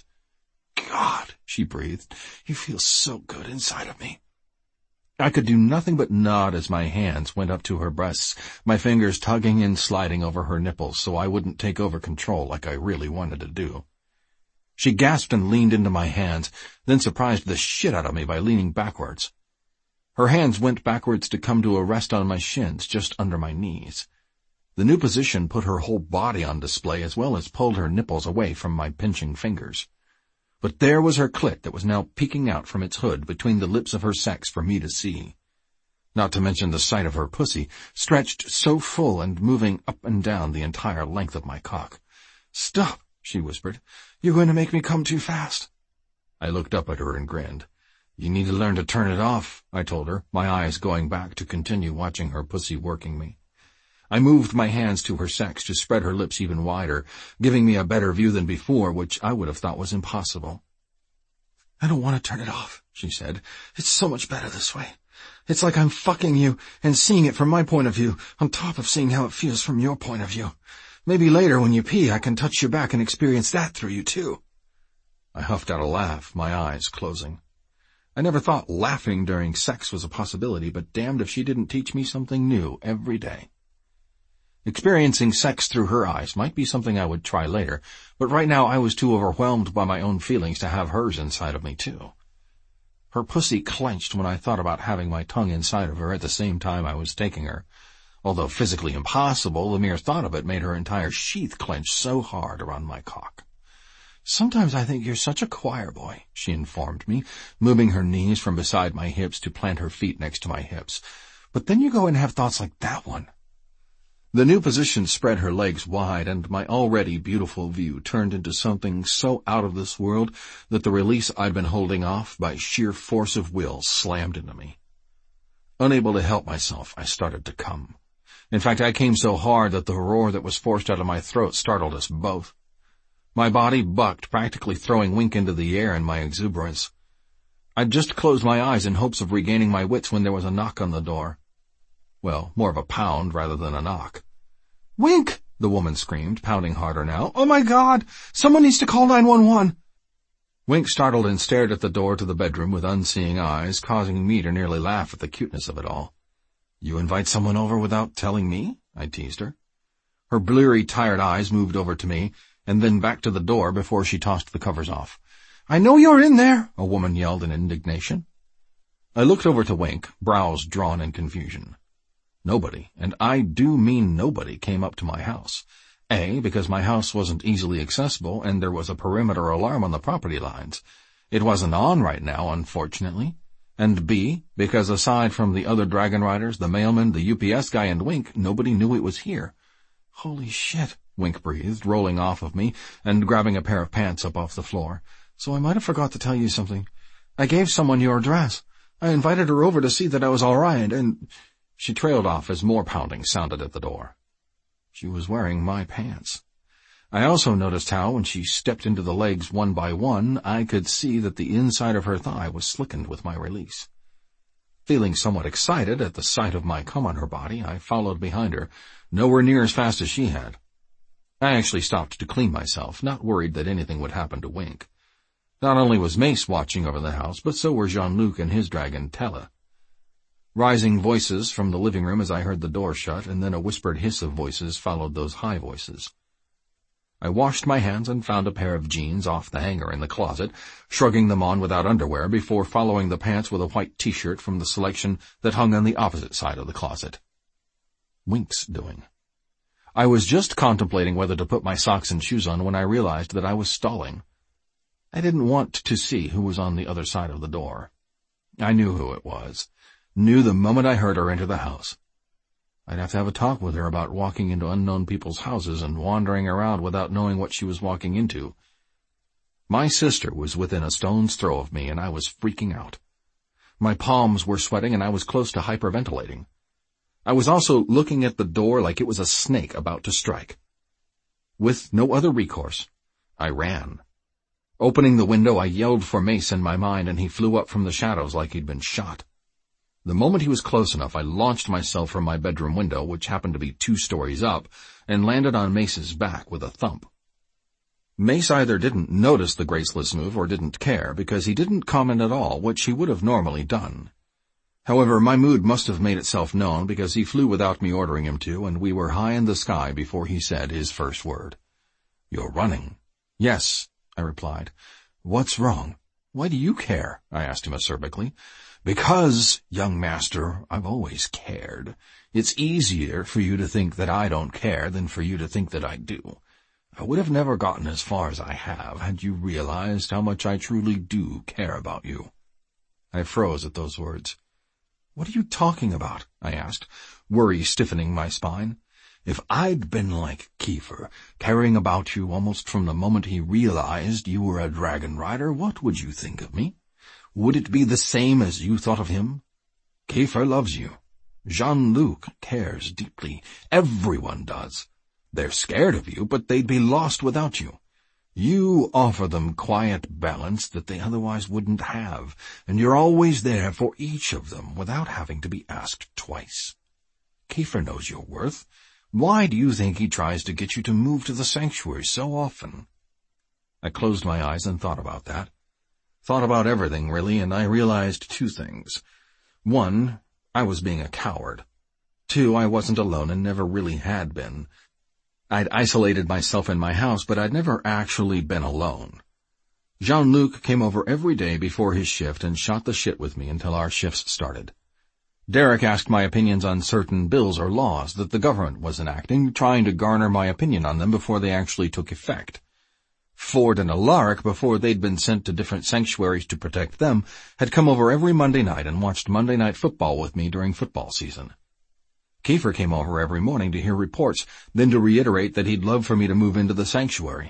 "God," she breathed, "you feel so good inside of me." I could do nothing but nod as my hands went up to her breasts, my fingers tugging and sliding over her nipples so I wouldn't take over control like I really wanted to do. She gasped and leaned into my hands, then surprised the shit out of me by leaning backwards. Her hands went backwards to come to a rest on my shins just under my knees. The new position put her whole body on display as well as pulled her nipples away from my pinching fingers. But there was her clit that was now peeking out from its hood between the lips of her sex for me to see. Not to mention the sight of her pussy, stretched so full and moving up and down the entire length of my cock. "Stop," she whispered. "You're going to make me come too fast." I looked up at her and grinned. "You need to learn to turn it off," I told her, my eyes going back to continue watching her pussy working me. I moved my hands to her sex to spread her lips even wider, giving me a better view than before, which I would have thought was impossible. "I don't want to turn it off," she said. "It's so much better this way. It's like I'm fucking you and seeing it from my point of view, on top of seeing how it feels from your point of view. Maybe later when you pee I can touch your back and experience that through you too." I huffed out a laugh, my eyes closing. I never thought laughing during sex was a possibility, but damned if she didn't teach me something new every day. Experiencing sex through her eyes might be something I would try later, but right now I was too overwhelmed by my own feelings to have hers inside of me too. Her pussy clenched when I thought about having my tongue inside of her at the same time I was taking her. Although physically impossible, the mere thought of it made her entire sheath clench so hard around my cock. "Sometimes I think you're such a choir boy," she informed me, moving her knees from beside my hips to plant her feet next to my hips. "But then you go and have thoughts like that one." The new position spread her legs wide, and my already beautiful view turned into something so out of this world that the release I'd been holding off by sheer force of will slammed into me. Unable to help myself, I started to come. In fact, I came so hard that the roar that was forced out of my throat startled us both. My body bucked, practically throwing Wink into the air in my exuberance. I'd just closed my eyes in hopes of regaining my wits when there was a knock on the door. Well, more of a pound rather than a knock. "Wink!" the woman screamed, pounding harder now. "Oh my God! Someone needs to call nine one one! Wink startled and stared at the door to the bedroom with unseeing eyes, causing me to nearly laugh at the cuteness of it all. "You invite someone over without telling me?" I teased her. Her bleary, tired eyes moved over to me, and then back to the door before she tossed the covers off. "I know you're in there," a woman yelled in indignation. I looked over to Wink, brows drawn in confusion. Nobody, and I do mean nobody, came up to my house. A, because my house wasn't easily accessible and there was a perimeter alarm on the property lines. It wasn't on right now, unfortunately. And B, because aside from the other Dragon Riders, the mailman, the U P S guy, and Wink, nobody knew it was here. "Holy shit," Wink breathed, rolling off of me and grabbing a pair of pants up off the floor. "So I might have forgot to tell you something. I gave someone your address. I invited her over to see that I was all right, and—" She trailed off as more pounding sounded at the door. She was wearing my pants. I also noticed how, when she stepped into the legs one by one, I could see that the inside of her thigh was slickened with my release. Feeling somewhat excited at the sight of my cum on her body, I followed behind her, nowhere near as fast as she had. I actually stopped to clean myself, not worried that anything would happen to Wink. Not only was Mace watching over the house, but so were Jean-Luc and his dragon, Tella. Rising voices from the living room as I heard the door shut, and then a whispered hiss of voices followed those high voices. I washed my hands and found a pair of jeans off the hanger in the closet, shrugging them on without underwear before following the pants with a white t-shirt from the selection that hung on the opposite side of the closet. Wink's doing. I was just contemplating whether to put my socks and shoes on when I realized that I was stalling. I didn't want to see who was on the other side of the door. I knew who it was. Knew the moment I heard her enter the house. I'd have to have a talk with her about walking into unknown people's houses and wandering around without knowing what she was walking into. My sister was within a stone's throw of me, and I was freaking out. My palms were sweating, and I was close to hyperventilating. I was also looking at the door like it was a snake about to strike. With no other recourse, I ran. Opening the window, I yelled for Mace in my mind, and he flew up from the shadows like he'd been shot. The moment he was close enough, I launched myself from my bedroom window, which happened to be two stories up, and landed on Mace's back with a thump. Mace either didn't notice the graceless move or didn't care, because he didn't comment at all, which he would have normally done. However, my mood must have made itself known, because he flew without me ordering him to, and we were high in the sky before he said his first word. "You're running." "Yes," I replied. "What's wrong?" "Why do you care?" I asked him acerbically. "Because, young master, I've always cared. It's easier for you to think that I don't care than for you to think that I do. I would have never gotten as far as I have had you realized how much I truly do care about you." I froze at those words. "What are you talking about?" I asked, worry stiffening my spine. "If I'd been like Kiefer, caring about you almost from the moment he realized you were a dragon rider, what would you think of me? Would it be the same as you thought of him? Kiefer loves you. Jean-Luc cares deeply. Everyone does. They're scared of you, but they'd be lost without you. You offer them quiet balance that they otherwise wouldn't have, and you're always there for each of them without having to be asked twice. Kiefer knows your worth. Why do you think he tries to get you to move to the sanctuary so often?" I closed my eyes and thought about that. Thought about everything, really, and I realized two things. One, I was being a coward. Two, I wasn't alone and never really had been. I'd isolated myself in my house, but I'd never actually been alone. Jean-Luc came over every day before his shift and shot the shit with me until our shifts started. Derek asked my opinions on certain bills or laws that the government was enacting, trying to garner my opinion on them before they actually took effect. Ford and Alaric, before they'd been sent to different sanctuaries to protect them, had come over every Monday night and watched Monday Night Football with me during football season. Kiefer came over every morning to hear reports, then to reiterate that he'd love for me to move into the sanctuary.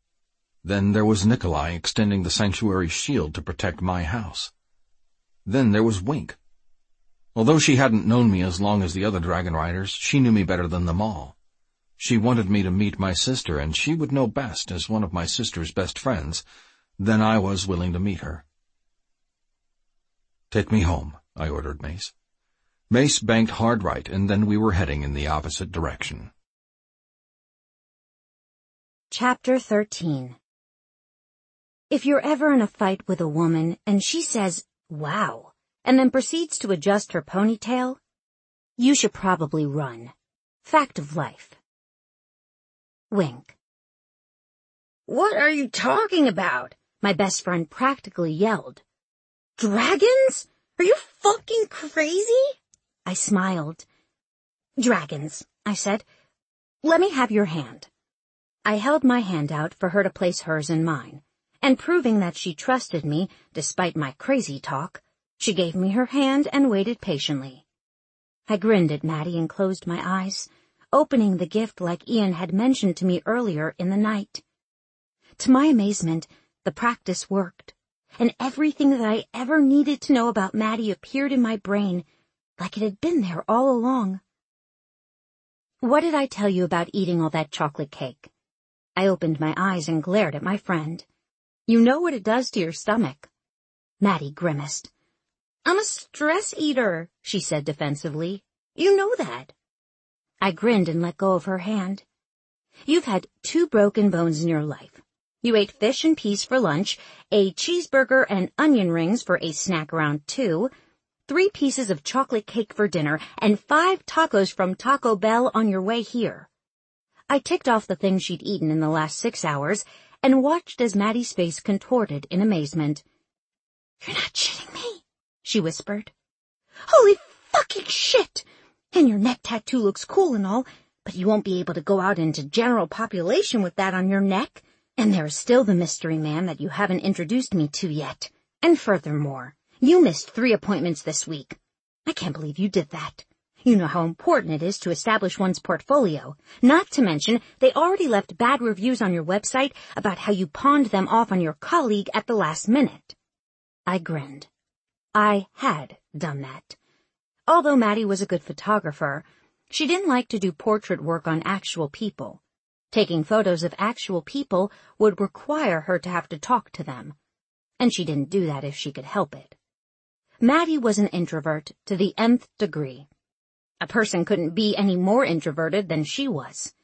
Then there was Nikolai extending the sanctuary's shield to protect my house. Then there was Wink. Although she hadn't known me as long as the other Dragon Riders, she knew me better than them all. She wanted me to meet my sister, and she would know best as one of my sister's best friends. Then I was willing to meet her. "Take me home," I ordered Mace. Mace banked hard right, and then we were heading in the opposite direction. Chapter thirteen. If you're ever in a fight with a woman and she says, "Wow," and then proceeds to adjust her ponytail, you should probably run. Fact of life. Wink. "What are you talking about?" my best friend practically yelled. "Dragons? Are you fucking crazy?" I smiled. "Dragons," I said. "Let me have your hand." I held my hand out for her to place hers in mine, and proving that she trusted me despite my crazy talk, she gave me her hand and waited patiently. I grinned at Maddie and closed my eyes, opening the gift like Ian had mentioned to me earlier in the night. To my amazement, the practice worked, and everything that I ever needed to know about Maddie appeared in my brain like it had been there all along. What did I tell you about eating all that chocolate cake? I opened my eyes and glared at my friend. You know what it does to your stomach. Maddie grimaced. "I'm a stress eater," she said defensively. "You know that." I grinned and let go of her hand. "You've had two broken bones in your life. You ate fish and peas for lunch, a cheeseburger and onion rings for a snack around two, three pieces of chocolate cake for dinner, and five tacos from Taco Bell on your way here." I ticked off the things she'd eaten in the last six hours and watched as Maddie's face contorted in amazement. "You're not shitting me," she whispered. "Holy fucking shit! And your neck tattoo looks cool and all, but you won't be able to go out into general population with that on your neck. And there is still the mystery man that you haven't introduced me to yet. And furthermore, you missed three appointments this week. I can't believe you did that. You know how important it is to establish one's portfolio. Not to mention, they already left bad reviews on your website about how you pawned them off on your colleague at the last minute." I grinned. I had done that. Although Maddie was a good photographer, she didn't like to do portrait work on actual people. Taking photos of actual people would require her to have to talk to them, and she didn't do that if she could help it. Maddie was an introvert to the nth degree. A person couldn't be any more introverted than she was.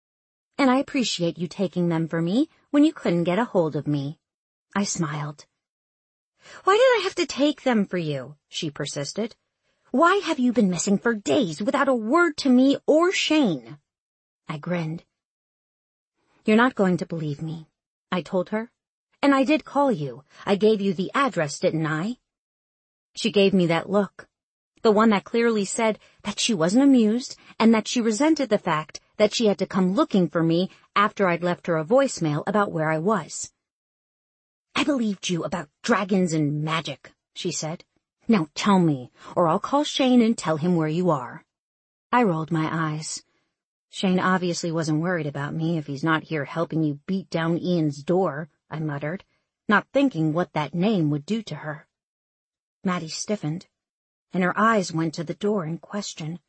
"And I appreciate you taking them for me when you couldn't get a hold of me." I smiled. "Why did I have to take them for you?" she persisted. "Why have you been missing for days without a word to me or Shane?" I grinned. "You're not going to believe me," I told her. "And I did call you. I gave you the address, didn't I?" She gave me that look. The one that clearly said that she wasn't amused and that she resented the fact that she had to come looking for me after I'd left her a voicemail about where I was. "I believed you about dragons and magic," she said. "Now tell me, or I'll call Shane and tell him where you are." I rolled my eyes. "Shane obviously wasn't worried about me if he's not here helping you beat down Ian's door," I muttered, not thinking what that name would do to her. Maddie stiffened, and her eyes went to the door in question.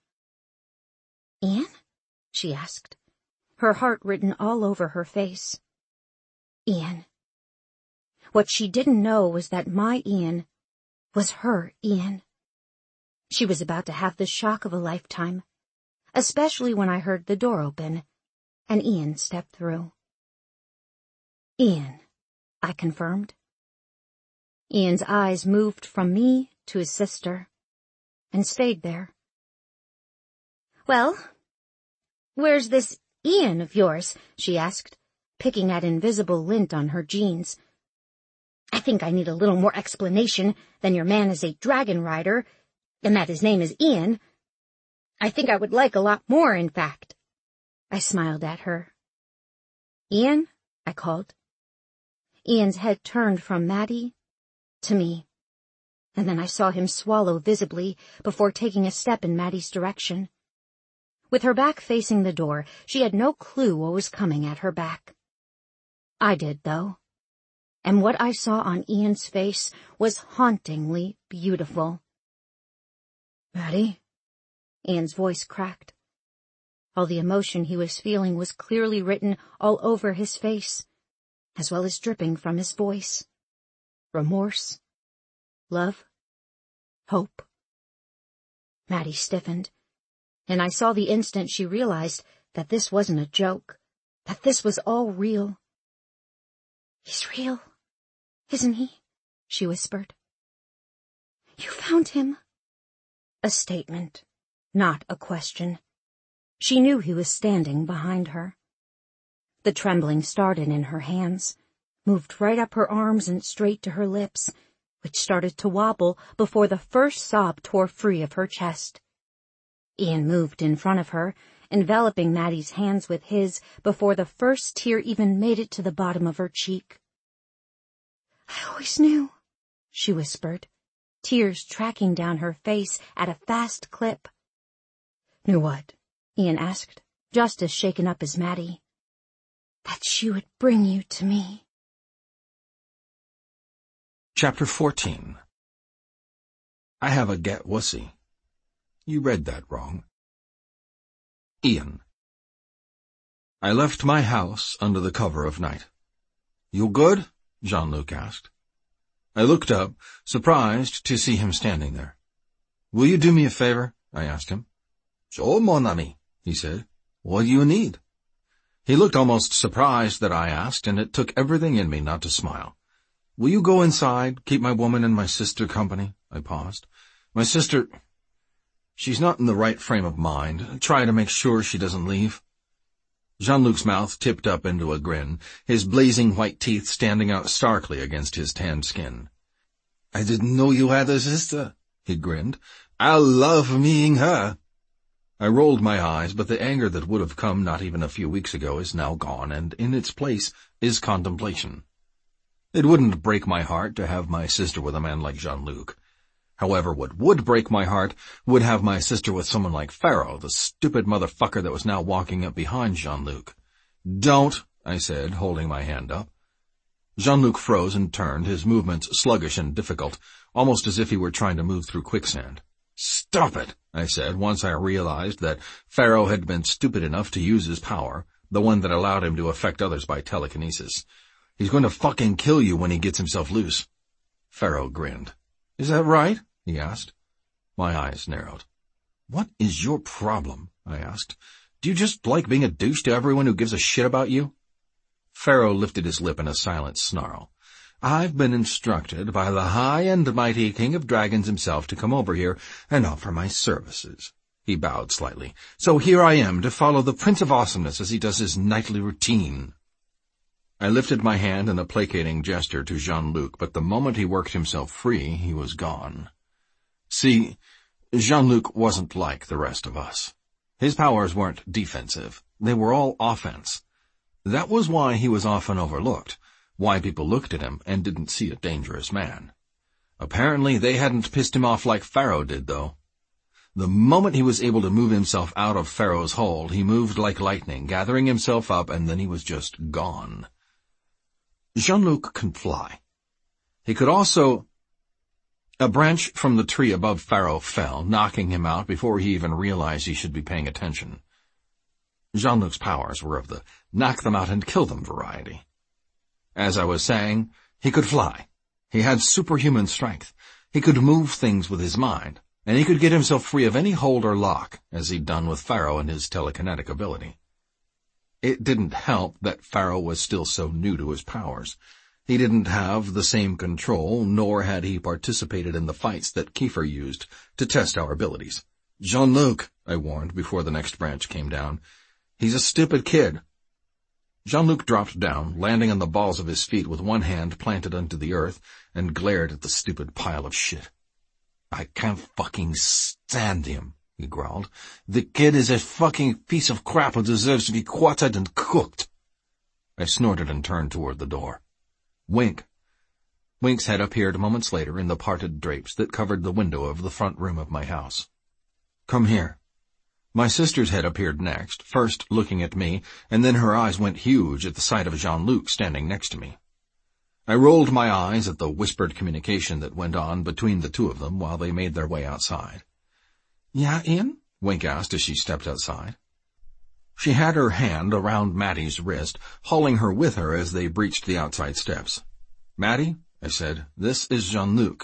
"Ian?" she asked, her heart written all over her face. Ian. What she didn't know was that my Ian was her Ian. She was about to have the shock of a lifetime, especially when I heard the door open and Ian stepped through. "Ian," I confirmed. Ian's eyes moved from me to his sister and stayed there. "Well, where's this Ian of yours?" she asked, picking at invisible lint on her jeans. "I think I need a little more explanation than your man is a dragon rider, and that his name is Ian. I think I would like a lot more, in fact." I smiled at her. "Ian?" I called. Ian's head turned from Maddie to me, and then I saw him swallow visibly before taking a step in Maddie's direction. With her back facing the door, she had no clue what was coming at her back. I did, though, and what I saw on Ian's face was hauntingly beautiful. "Maddie?" Ian's voice cracked. All the emotion he was feeling was clearly written all over his face, as well as dripping from his voice. Remorse, love, hope. Maddie stiffened, and I saw the instant she realized that this wasn't a joke, that this was all real. "He's real, isn't he?" she whispered. "You found him?" A statement, not a question. She knew he was standing behind her. The trembling started in her hands, moved right up her arms and straight to her lips, which started to wobble before the first sob tore free of her chest. Ian moved in front of her, enveloping Maddie's hands with his before the first tear even made it to the bottom of her cheek. "I always knew," she whispered, tears tracking down her face at a fast clip. "Knew what?" Ian asked, just as shaken up as Maddie. "That she would bring you to me." Chapter fourteen. I have a get wussy. You read that wrong. Ian. I left my house under the cover of night. "You good?" Jean-Luc asked. I looked up, surprised to see him standing there. "Will you do me a favor?" I asked him. "Sure, mon ami," he said. "What do you need?" He looked almost surprised that I asked, and it took everything in me not to smile. "Will you go inside, keep my woman and my sister company?" I paused. "My sister... she's not in the right frame of mind. Try to make sure she doesn't leave." Jean-Luc's mouth tipped up into a grin, his blazing white teeth standing out starkly against his tanned skin. "I didn't know you had a sister," he grinned. "I'll love meeting her." I rolled my eyes, but the anger that would have come not even a few weeks ago is now gone, and in its place is contemplation. It wouldn't break my heart to have my sister with a man like Jean-Luc. However, what would break my heart would have my sister with someone like Pharaoh, the stupid motherfucker that was now walking up behind Jean-Luc. "Don't," I said, holding my hand up. Jean-Luc froze and turned, his movements sluggish and difficult, almost as if he were trying to move through quicksand. "Stop it," I said, once I realized that Pharaoh had been stupid enough to use his power, the one that allowed him to affect others by telekinesis. "He's going to fucking kill you when he gets himself loose." Pharaoh grinned. "Is that right?" he asked. My eyes narrowed. "What is your problem?" I asked. "Do you just like being a douche to everyone who gives a shit about you?" Pharaoh lifted his lip in a silent snarl. "I've been instructed by the high and mighty King of Dragons himself to come over here and offer my services." He bowed slightly. "So here I am to follow the Prince of Awesomeness as he does his nightly routine." I lifted my hand in a placating gesture to Jean-Luc, but the moment he worked himself free, he was gone. See, Jean-Luc wasn't like the rest of us. His powers weren't defensive. They were all offense. That was why he was often overlooked, why people looked at him and didn't see a dangerous man. Apparently they hadn't pissed him off like Pharaoh did, though. The moment he was able to move himself out of Pharaoh's hold, he moved like lightning, gathering himself up, and then he was just gone. Jean-Luc can fly. He could also... A branch from the tree above Pharaoh fell, knocking him out before he even realized he should be paying attention. Jean-Luc's powers were of the knock-them-out-and-kill-them variety. As I was saying, he could fly. He had superhuman strength. He could move things with his mind, and he could get himself free of any hold or lock, as he'd done with Pharaoh and his telekinetic ability. It didn't help that Pharaoh was still so new to his powers. He didn't have the same control, nor had he participated in the fights that Kiefer used to test our abilities. "Jean-Luc," I warned before the next branch came down. "He's a stupid kid." Jean-Luc dropped down, landing on the balls of his feet with one hand planted onto the earth, and glared at the stupid pile of shit. "I can't fucking stand him," he growled. "The kid is a fucking piece of crap who deserves to be quartered and cooked." I snorted and turned toward the door. Wink. Wink's head appeared moments later in the parted drapes that covered the window of the front room of my house. "Come here." My sister's head appeared next, first looking at me, and then her eyes went huge at the sight of Jean-Luc standing next to me. I rolled my eyes at the whispered communication that went on between the two of them while they made their way outside. "Yeah, Ian?" Wink asked as she stepped outside. She had her hand around Maddie's wrist, hauling her with her as they breached the outside steps. "Maddie," I said, "this is Jean-Luc.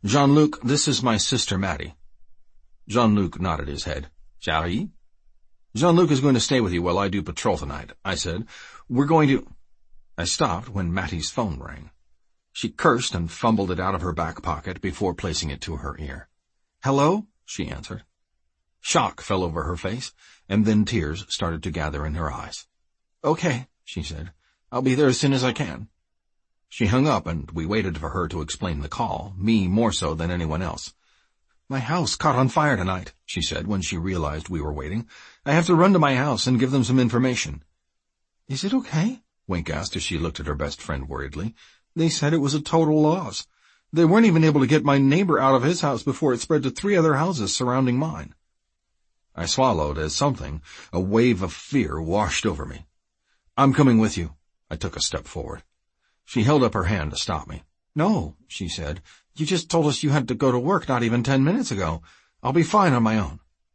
Jean-Luc, this is my sister Maddie." Jean-Luc nodded his head. "Shall he?" Jean-Luc is going to stay with you while I do patrol tonight, I said. We're going to... I stopped when Mattie's phone rang. She cursed and fumbled it out of her back pocket before placing it to her ear. Hello? She answered. Shock fell over her face, and then tears started to gather in her eyes. Okay, she said. I'll be there as soon as I can. She hung up, and we waited for her to explain the call, me more so than anyone else. My house caught on fire tonight, she said when she realized we were waiting. I have to run to my house and give them some information. Is it okay? Wink asked as she looked at her best friend worriedly. They said it was a total loss. They weren't even able to get my neighbor out of his house before it spread to three other houses surrounding mine. I swallowed as something, a wave of fear, washed over me. I'm coming with you. I took a step forward. She held up her hand to stop me. No, she said. You just told us you had to go to work not even ten minutes ago. I'll be fine on my own.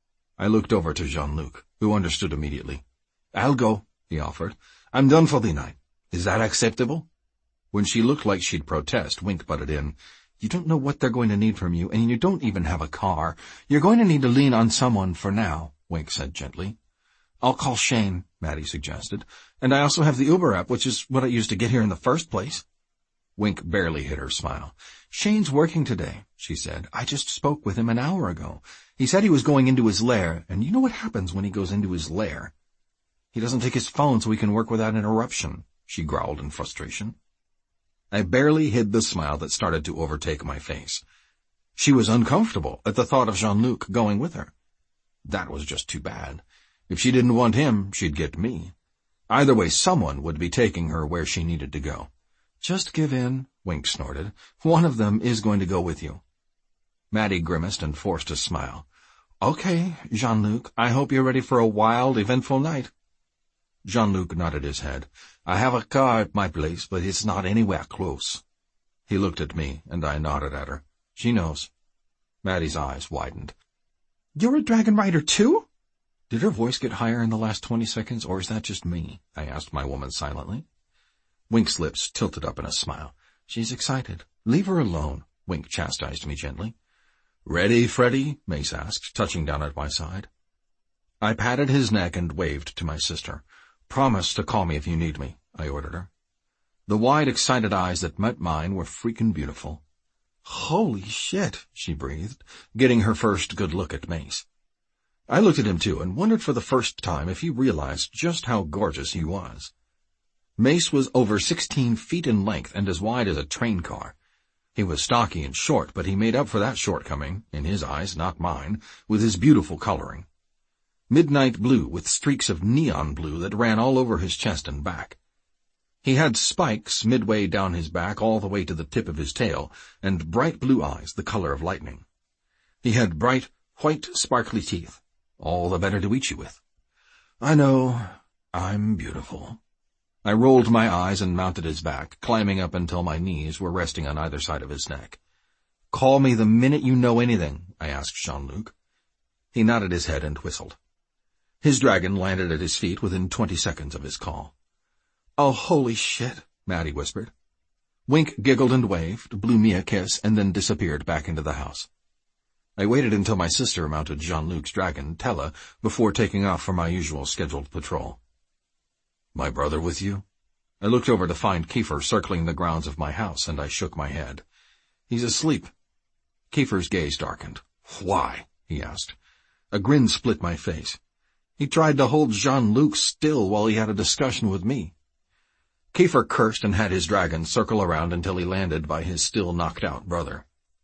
I looked over to Jean-Luc, who understood immediately. I'll go, he offered. I'm done for the night. Is that acceptable? When she looked like she'd protest, Wink butted in. You don't know what they're going to need from you, and you don't even have a car. You're going to need to lean on someone for now, Wink said gently. I'll call Shane, Mattie suggested. And I also have the Uber app, which is what I used to get here in the first place. Wink barely hid her smile. Shane's working today, she said. I just spoke with him an hour ago. He said he was going into his lair, and you know what happens when he goes into his lair. He doesn't take his phone so he can work without interruption, she growled in frustration. I barely hid the smile that started to overtake my face. She was uncomfortable at the thought of Jean-Luc going with her. That was just too bad. If she didn't want him, she'd get me. Either way, someone would be taking her where she needed to go. Just give in, Wink snorted. One of them is going to go with you. Mattie grimaced and forced a smile. Okay, Jean-Luc, I hope you're ready for a wild, eventful night. Jean-Luc nodded his head. I have a car at my place, but it's not anywhere close. He looked at me, and I nodded at her. She knows. Mattie's eyes widened. You're a dragon rider, too? Did her voice get higher in the last twenty seconds, or is that just me? I asked my woman silently. Wink's lips tilted up in a smile. She's excited. Leave her alone, Wink chastised me gently. Ready, Freddie? Mace asked, touching down at my side. I patted his neck and waved to my sister. Promise to call me if you need me, I ordered her. The wide, excited eyes that met mine were freaking beautiful. Holy shit, she breathed, getting her first good look at Mace. I looked at him too and wondered for the first time if he realized just how gorgeous he was. Mace was over sixteen feet in length and as wide as a train car. He was stocky and short, but he made up for that shortcoming, in his eyes, not mine, with his beautiful coloring. Midnight blue with streaks of neon blue that ran all over his chest and back. He had spikes midway down his back all the way to the tip of his tail, and bright blue eyes the color of lightning. He had bright, white, sparkly teeth, all the better to eat you with. I know, I'm beautiful. I rolled my eyes and mounted his back, climbing up until my knees were resting on either side of his neck. Call me the minute you know anything, I asked Jean-Luc. He nodded his head and whistled. His dragon landed at his feet within twenty seconds of his call. Oh, holy shit, Mattie whispered. Wink giggled and waved, blew me a kiss, and then disappeared back into the house. I waited until my sister mounted Jean-Luc's dragon, Tella, before taking off for my usual scheduled patrol. My brother with you? I looked over to find Kiefer circling the grounds of my house, and I shook my head. He's asleep. Kiefer's gaze darkened. Why? He asked. A grin split my face. He tried to hold Jean-Luc still while he had a discussion with me. Kiefer cursed and had his dragon circle around until he landed by his still knocked-out brother.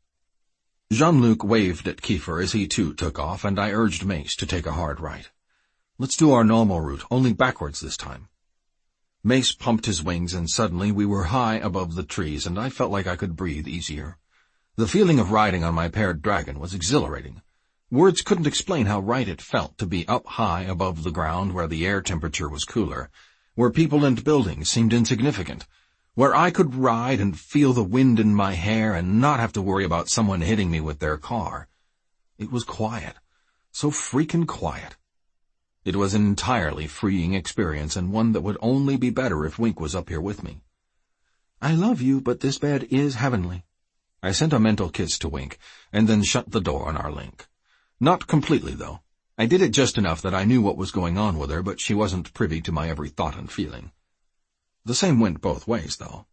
Jean-Luc waved at Kiefer as he too took off, and I urged Mace to take a hard right. Let's do our normal route, only backwards this time. Mace pumped his wings, and suddenly we were high above the trees, and I felt like I could breathe easier. The feeling of riding on my paired dragon was exhilarating. Words couldn't explain how right it felt to be up high above the ground where the air temperature was cooler, where people and buildings seemed insignificant, where I could ride and feel the wind in my hair and not have to worry about someone hitting me with their car. It was quiet, so freaking quiet. It was an entirely freeing experience, and one that would only be better if Wink was up here with me. I love you, but this bed is heavenly. I sent a mental kiss to Wink, and then shut the door on our link. Not completely, though. I did it just enough that I knew what was going on with her, but she wasn't privy to my every thought and feeling. The same went both ways, though.